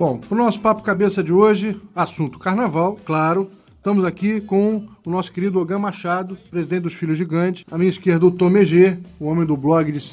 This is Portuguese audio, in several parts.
Bom, para o nosso Papo Cabeça de hoje, assunto carnaval, claro. Estamos aqui com o nosso querido Ogan Machado, presidente dos Filhos Gigantes. À minha esquerda, o Tom Megê, o homem do blog de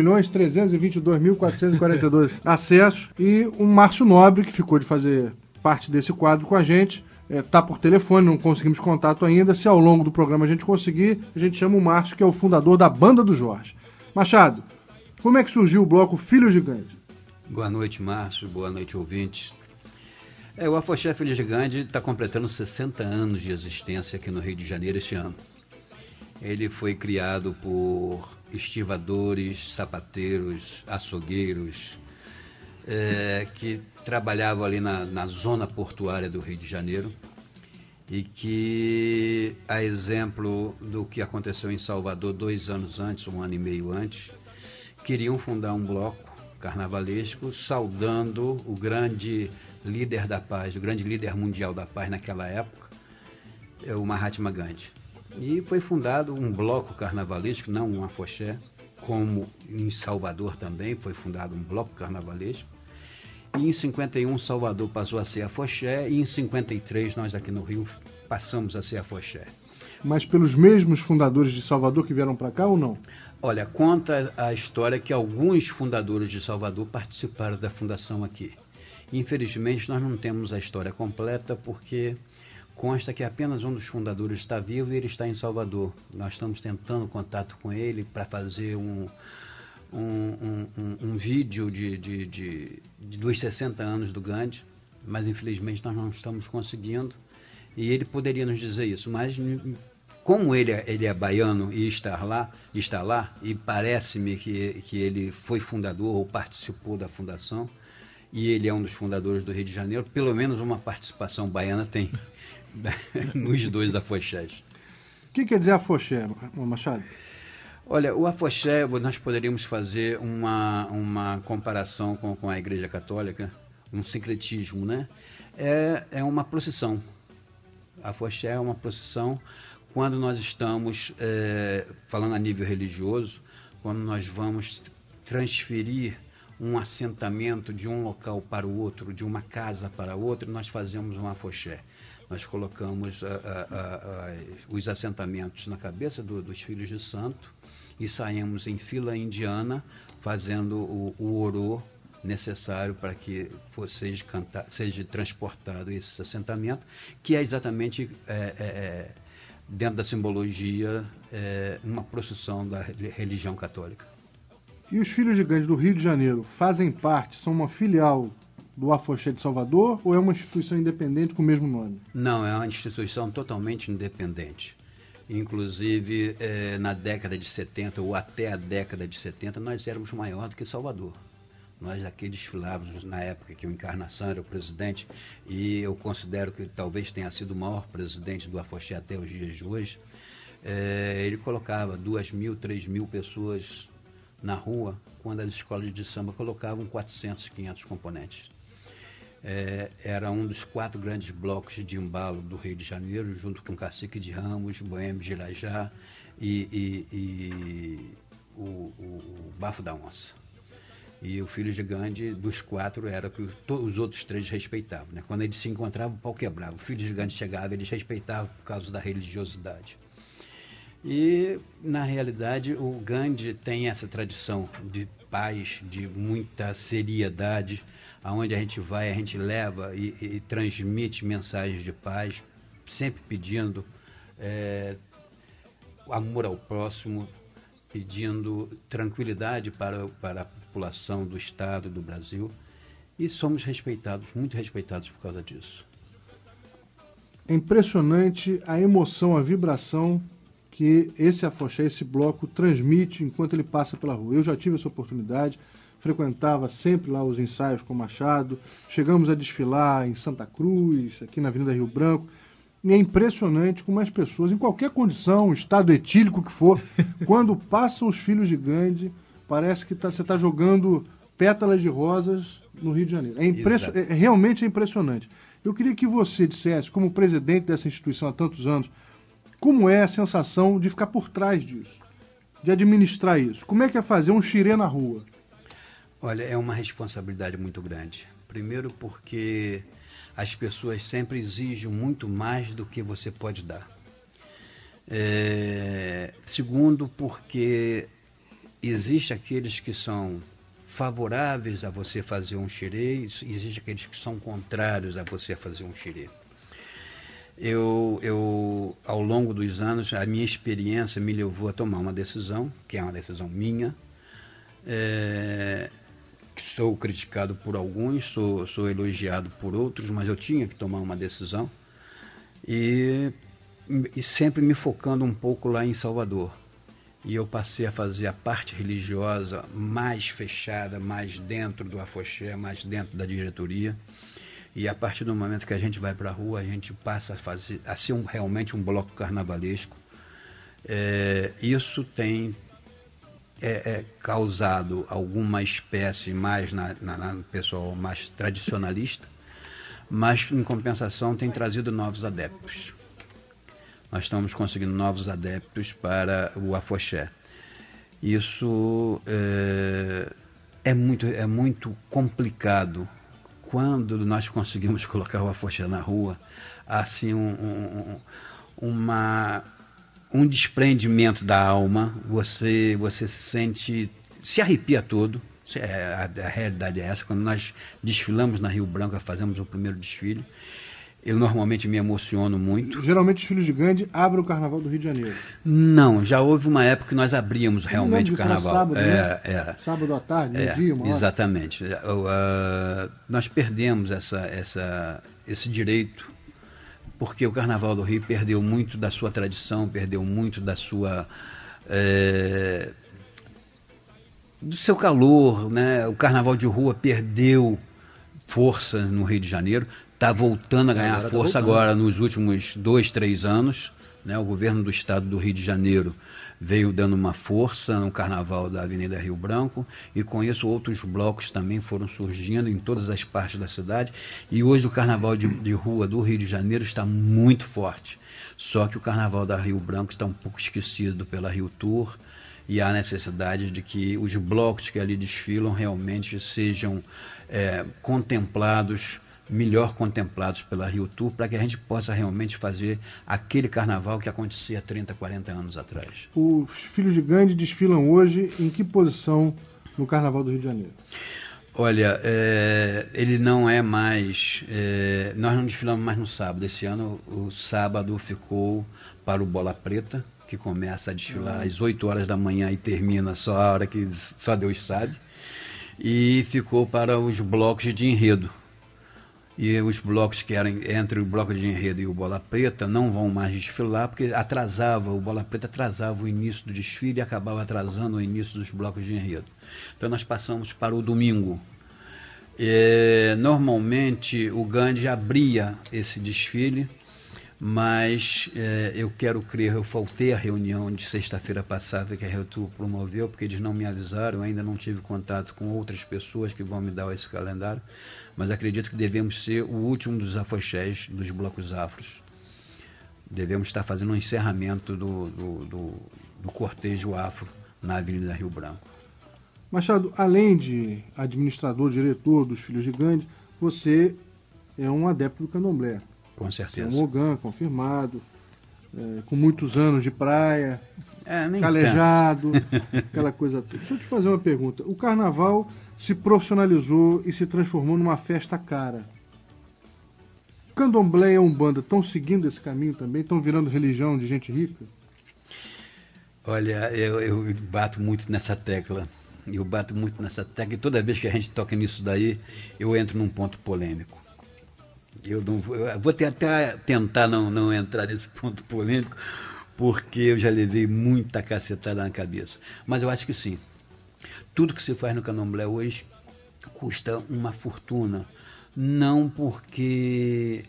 5.322.442 acessos. E o Márcio Nobre, que ficou de fazer parte desse quadro com a gente. Está por telefone, não conseguimos contato ainda. Se ao longo do programa a gente conseguir, a gente chama o Márcio, que é o fundador da Banda do Jorge. Machado, como é que surgiu o bloco Filhos Gigantes? Boa noite, Márcio. Boa noite, ouvintes. O Afoxé Filhos Gigantes está completando 60 anos de existência aqui no Rio de Janeiro este ano. Ele foi criado por estivadores, sapateiros, açougueiros, que trabalhavam ali na zona portuária do Rio de Janeiro e que, a exemplo do que aconteceu em Salvador 2 anos antes, 1 ano e meio antes, queriam fundar um bloco carnavalesco saudando o grande líder da paz, o grande líder mundial da paz naquela época, o Mahatma Gandhi. E foi fundado um bloco carnavalesco, não um afoxé, como em Salvador também foi fundado um bloco carnavalesco. E em 51 Salvador passou a ser afoxé e em 53 nós aqui no Rio passamos a ser afoxé. Mas pelos mesmos fundadores de Salvador que vieram para cá ou não? Olha, conta a história que alguns fundadores de Salvador participaram da fundação aqui. Infelizmente, nós não temos a história completa porque consta que apenas um dos fundadores está vivo e ele está em Salvador. Nós estamos tentando contato com ele para fazer um vídeo dos 60 anos do Gandhi, mas infelizmente nós não estamos conseguindo e ele poderia nos dizer isso, mas como ele é baiano e está lá, e parece-me que ele foi fundador ou participou da fundação, e ele é um dos fundadores do Rio de Janeiro, pelo menos uma participação baiana tem nos dois afoxés. O que quer dizer afoxé, Machado? Olha, o afoxé, nós poderíamos fazer uma comparação com a Igreja Católica, um sincretismo, né? É uma procissão. Afoxé é uma procissão quando nós estamos, falando a nível religioso, quando nós vamos transferir um assentamento de um local para o outro, de uma casa para outra, nós fazemos um afoxé. Nós colocamos os assentamentos na cabeça dos filhos de santo e saímos em fila indiana fazendo o orô necessário para que seja transportado esse assentamento, que é exatamente, dentro da simbologia, uma procissão da religião católica. E os Filhos Gigantes do Rio de Janeiro fazem parte, são uma filial do Afoxé de Salvador ou é uma instituição independente com o mesmo nome? Não, é uma instituição totalmente independente. Inclusive, na década de 70 ou até a década de 70, nós éramos maior do que Salvador. Nós aqui desfilávamos na época que o Encarnação era o presidente e eu considero que talvez tenha sido o maior presidente do Afoxé até os dias de hoje. Ele colocava 2.000, 3.000 pessoas na rua, quando as escolas de samba colocavam 400, 500 componentes. Era um dos 4 grandes blocos de embalo do Rio de Janeiro, junto com Cacique de Ramos, Boêmio de Irajá e o Bafo da Onça. E o Filho Gigante, dos 4, era que os outros 3 respeitavam, né? Quando eles se encontravam, o pau quebrava. O Filho Gigante chegava, eles respeitavam por causa da religiosidade. E, na realidade, o Gandhi tem essa tradição de paz, de muita seriedade, aonde a gente vai, a gente leva e transmite mensagens de paz, sempre pedindo amor ao próximo, pedindo tranquilidade para a população do Estado, do Brasil, e somos respeitados, muito respeitados por causa disso. É impressionante a emoção, a vibração que esse afoxé, esse bloco transmite enquanto ele passa pela rua. Eu já tive essa oportunidade, frequentava sempre lá os ensaios com o Machado, chegamos a desfilar em Santa Cruz, aqui na Avenida Rio Branco, e é impressionante como as pessoas, em qualquer condição, estado etílico que for, quando passam os Filhos de Gandhi, parece que você está jogando pétalas de rosas no Rio de Janeiro. Realmente é impressionante. Eu queria que você dissesse, como presidente dessa instituição há tantos anos, como é a sensação de ficar por trás disso, de administrar isso? Como é que é fazer um xirê na rua? Olha, é uma responsabilidade muito grande. Primeiro porque as pessoas sempre exigem muito mais do que você pode dar. Segundo, porque existe aqueles que são favoráveis a você fazer um xerê, e existe aqueles que são contrários a você fazer um xerê. Eu, ao longo dos anos, a minha experiência me levou a tomar uma decisão, que é uma decisão minha. Sou criticado por alguns, sou elogiado por outros, mas eu tinha que tomar uma decisão. E sempre me focando um pouco lá em Salvador. E eu passei a fazer a parte religiosa mais fechada, mais dentro do afoxé, mais dentro da diretoria. E a partir do momento que a gente vai para a rua, a gente passa a ser realmente um bloco carnavalesco. Isso tem causado alguma espécie mais no pessoal mais tradicionalista, mas em compensação tem trazido novos adeptos. Nós estamos conseguindo novos adeptos para o afoxé. Isso é muito complicado. Quando nós conseguimos colocar o afoxé na rua, assim um desprendimento da alma, você se sente, se arrepia todo. A realidade é essa. Quando nós desfilamos na Rio Branco, fazemos o primeiro desfile, eu normalmente me emociono muito. Geralmente os Filhos de Gandhi abrem o Carnaval do Rio de Janeiro. Não, já houve uma época que nós abríamos realmente o Carnaval. Sábado, né? Sábado à tarde, meio-dia, uma hora. Exatamente. Nós perdemos esse direito, porque o Carnaval do Rio perdeu muito da sua tradição, perdeu muito da sua... do seu calor, né? O Carnaval de rua perdeu força no Rio de Janeiro. Está voltando a ganhar força agora nos últimos 2, 3 anos. Né? O governo do estado do Rio de Janeiro veio dando uma força no Carnaval da Avenida Rio Branco, e com isso outros blocos também foram surgindo em todas as partes da cidade, e hoje o Carnaval de rua do Rio de Janeiro está muito forte. Só que o Carnaval da Rio Branco está um pouco esquecido pela Rio Tour, e há necessidade de que os blocos que ali desfilam realmente sejam melhor contemplados pela Rio Tour, para que a gente possa realmente fazer aquele carnaval que acontecia 30, 40 anos atrás. Os Filhos de Gandhi desfilam hoje em que posição no Carnaval do Rio de Janeiro? Olha, ele não é mais... nós não desfilamos mais no sábado. Esse ano o sábado ficou para o Bola Preta, que começa a desfilar às 8 horas da manhã e termina só a hora que só Deus sabe. E ficou para os blocos de enredo. E os blocos que eram entre o bloco de enredo e o Bola Preta não vão mais desfilar, porque o Bola Preta atrasava o início do desfile e acabava atrasando o início dos blocos de enredo. Então nós passamos para o domingo. Normalmente o Gandhi abria esse desfile, mas eu quero crer, eu faltei à reunião de sexta-feira passada que a Rio Tour promoveu, porque eles não me avisaram, eu ainda não tive contato com outras pessoas que vão me dar esse calendário, mas acredito que devemos ser o último dos afoxés dos blocos afros. Devemos estar fazendo um encerramento do cortejo afro na Avenida Rio Branco. Machado, além de administrador, diretor dos Filhos de Gandhi, você é um adepto do candomblé. Com certeza. Você é um Ogã confirmado, com muitos anos de praia, nem calejado, aquela coisa toda. Deixa eu te fazer uma pergunta. O carnaval se profissionalizou e se transformou numa festa cara. Candomblé e a Umbanda estão seguindo esse caminho também? Estão virando religião de gente rica? Olha, eu bato muito nessa tecla. E toda vez que a gente toca nisso daí, eu entro num ponto polêmico. Eu vou até tentar não entrar nesse ponto polêmico, porque eu já levei muita cacetada na cabeça. Mas eu acho que sim. Tudo que se faz no candomblé hoje custa uma fortuna. Não porque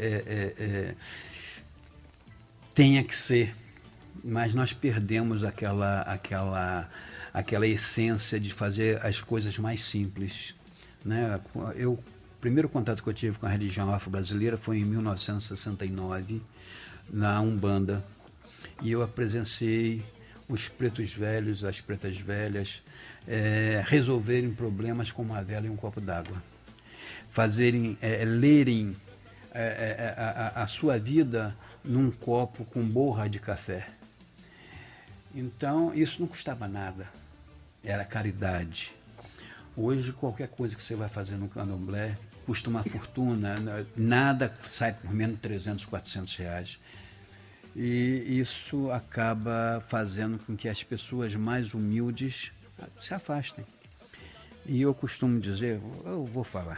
tenha que ser, mas nós perdemos aquela essência de fazer as coisas mais simples. Né? O primeiro contato que eu tive com a religião afro-brasileira foi em 1969, na Umbanda. E eu presenciei os pretos velhos, as pretas velhas, resolverem problemas com uma vela e um copo d'água. lerem a sua vida num copo com borra de café. Então, isso não custava nada, era caridade. Hoje, qualquer coisa que você vai fazer no candomblé custa uma fortuna, nada sai por menos de 300, 400 reais. E isso acaba fazendo com que as pessoas mais humildes se afastem. E eu costumo dizer, eu vou falar.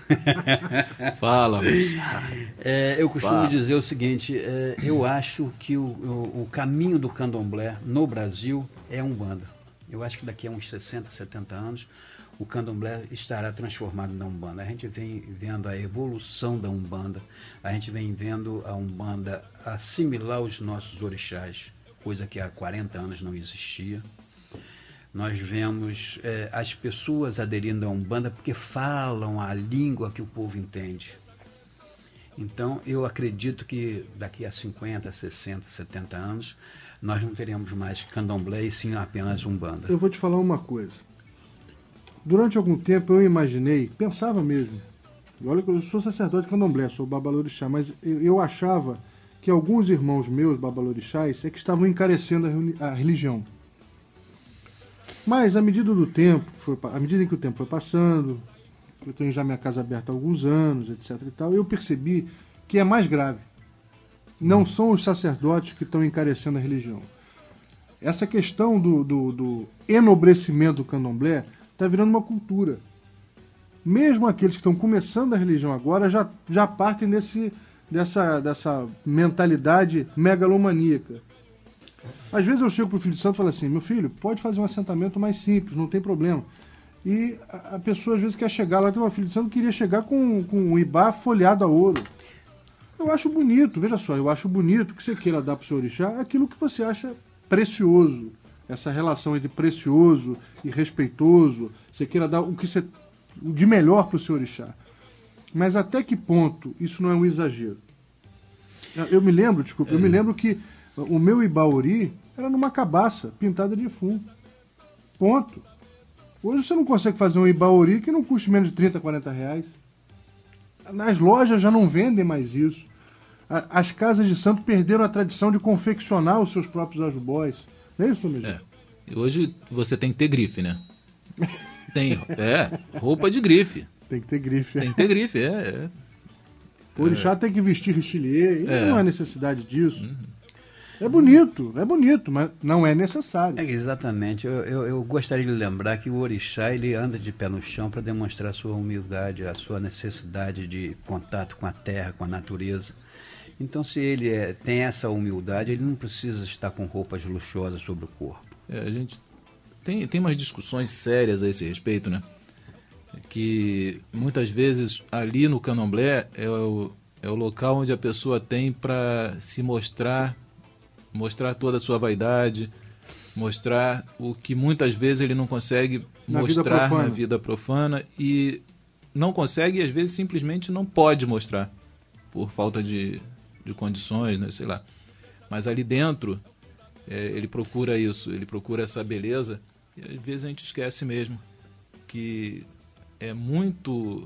Fala, eu costumo dizer o seguinte, eu acho que o caminho do candomblé no Brasil é a Umbanda. Eu acho que daqui a uns 60, 70 anos, o candomblé estará transformado na Umbanda. A gente vem vendo a evolução da Umbanda, a gente vem vendo a Umbanda assimilar os nossos orixás, coisa que há 40 anos não existia. Nós vemos as pessoas aderindo à Umbanda porque falam a língua que o povo entende. Então, eu acredito que daqui a 50, 60, 70 anos, nós não teremos mais candomblé e sim apenas Umbanda. Eu vou te falar uma coisa. Durante algum tempo eu imaginei, pensava mesmo, olha que eu sou sacerdote candomblé, sou babalorixá, mas eu achava que alguns irmãos meus babalorixás é que estavam encarecendo a religião. Mas à medida do tempo, à medida em que o tempo foi passando, eu tenho já minha casa aberta há alguns anos, etc. e tal, eu percebi que é mais grave. Não são os sacerdotes que estão encarecendo a religião. Essa questão do enobrecimento do candomblé está virando uma cultura. Mesmo aqueles que estão começando a religião agora já partem dessa mentalidade megalomaníaca. Às vezes eu chego para o filho de santo e falo assim, meu filho, pode fazer um assentamento mais simples, não tem problema. E a pessoa às vezes quer chegar lá, tem uma filha de santo que queria chegar com um ibá folhado a ouro. Eu acho bonito, veja só, eu acho bonito que você queira dar para o seu orixá aquilo que você acha precioso. Essa relação entre precioso e respeitoso, você queira dar o de melhor para o seu orixá. Mas até que ponto isso não é um exagero? Eu me lembro que o meu Ibauri era numa cabaça pintada de fumo. Ponto. Hoje você não consegue fazer um Ibauri que não custe menos de 30, 40 reais. Nas lojas já não vendem mais isso. As casas de santo perderam a tradição de confeccionar os seus próprios ajubóis. Não é isso, Tomé? Hoje você tem que ter grife, né? Roupa de grife. Tem que ter grife. Tem que ter grife, O orixá tem que vestir richelieu, não há necessidade disso. É bonito, mas não é necessário. Exatamente. Eu gostaria de lembrar que o orixá ele anda de pé no chão para demonstrar a sua humildade, a sua necessidade de contato com a terra, com a natureza. Então, se ele tem essa humildade, ele não precisa estar com roupas luxuosas sobre o corpo. A gente tem umas discussões sérias a esse respeito, né? Que muitas vezes ali no candomblé é o local onde a pessoa tem para se mostrar toda a sua vaidade, mostrar o que muitas vezes ele não consegue mostrar na vida profana e não consegue e às vezes simplesmente não pode mostrar por falta de condições, né, sei lá. Mas ali dentro ele procura isso, ele procura essa beleza e às vezes a gente esquece mesmo que é muito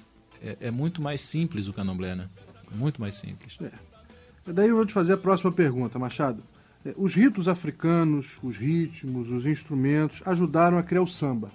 mais simples o candomblé, né? Muito mais simples. Daí eu vou te fazer a próxima pergunta, Machado. Os ritos africanos, os ritmos, os instrumentos ajudaram a criar o samba.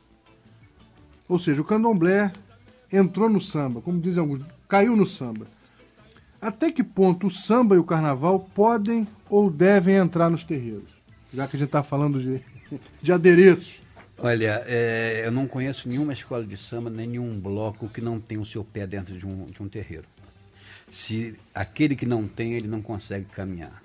Ou seja, o candomblé entrou no samba, como dizem alguns, caiu no samba. Até que ponto o samba e o carnaval podem ou devem entrar nos terreiros? Já que a gente está falando de adereços. Olha, eu não conheço nenhuma escola de samba, nem nenhum bloco que não tenha o seu pé dentro de um terreiro. Se aquele que não tem, ele não consegue caminhar.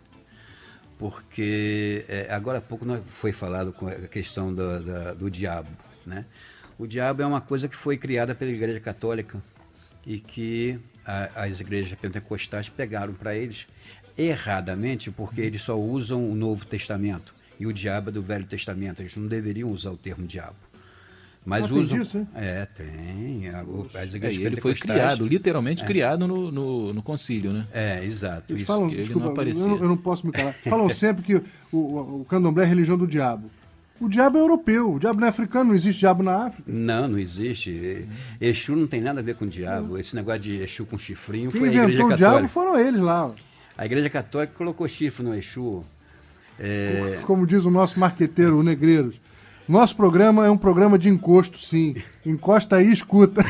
Porque agora há pouco foi falado com a questão do diabo, né? O diabo é uma coisa que foi criada pela Igreja Católica e que as igrejas pentecostais pegaram para eles erradamente, porque eles só usam o Novo Testamento e o diabo é do Velho Testamento. Eles não deveriam usar o termo diabo. Mas usam. Tem disso, hein? Tem. As igrejas ele foi criado, literalmente criado no concílio, né? Exato. Eles falam, ele desculpa, não aparecia. Eu não posso me calar. Falam sempre que o candomblé é a religião do diabo. O diabo é europeu, o diabo não é africano, não existe diabo na África. Não, não existe. Exu não tem nada a ver com o diabo. Esse negócio de Exu com chifrinho Quem foi a Igreja inventou o Católica. diabo foram eles lá. A Igreja Católica colocou chifre no Exu. Como diz o nosso marqueteiro, o Negreiros. Nosso programa é um programa de encosto, sim. Encosta aí e escuta.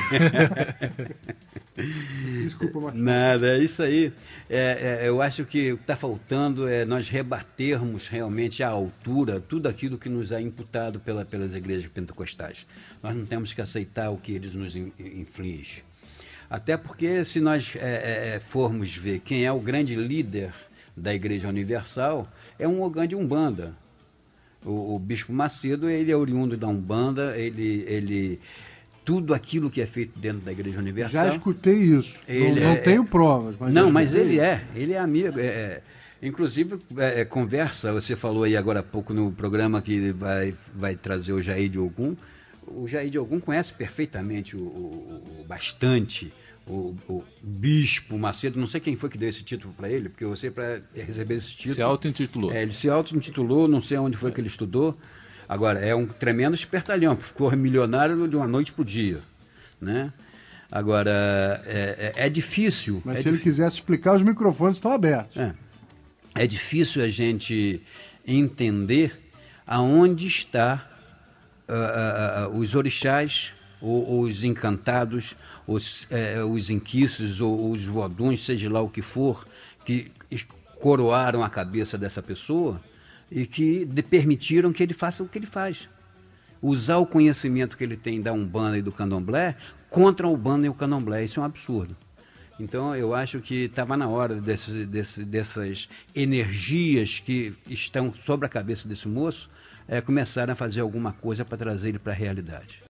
Desculpa, Marcelo. Nada, é isso aí. Eu acho que o que está faltando é nós rebatermos realmente à altura tudo aquilo que nos é imputado pelas igrejas pentecostais. Nós não temos que aceitar o que eles nos infligem. Até porque se nós formos ver quem é o grande líder da Igreja Universal, é um Ogã de Umbanda. O Bispo Macedo, ele é oriundo da Umbanda, ele tudo aquilo que é feito dentro da Igreja Universal. Já escutei isso. Não tenho provas. Mas não, mas ele é amigo. Inclusive, conversa, você falou aí agora há pouco no programa que vai trazer o Jair de Ogum. O Jair de Ogum conhece perfeitamente bastante o Bispo Macedo. Não sei quem foi que deu esse título para ele, porque você, para receber esse título... Se auto-intitulou. Ele se auto-intitulou, não sei onde foi que ele estudou. Agora, é um tremendo espertalhão, ficou milionário de uma noite para o dia, né? Agora, é difícil... Mas se ele quisesse explicar, os microfones estão abertos. É difícil a gente entender aonde está os orixás, os encantados, os inquices, ou os voduns, seja lá o que for, que coroaram a cabeça dessa pessoa e que permitiram que ele faça o que ele faz. Usar o conhecimento que ele tem da Umbanda e do Candomblé contra a Umbanda e o Candomblé. Isso é um absurdo. Então, eu acho que estava na hora dessas energias que estão sobre a cabeça desse moço começarem a fazer alguma coisa para trazer ele para a realidade.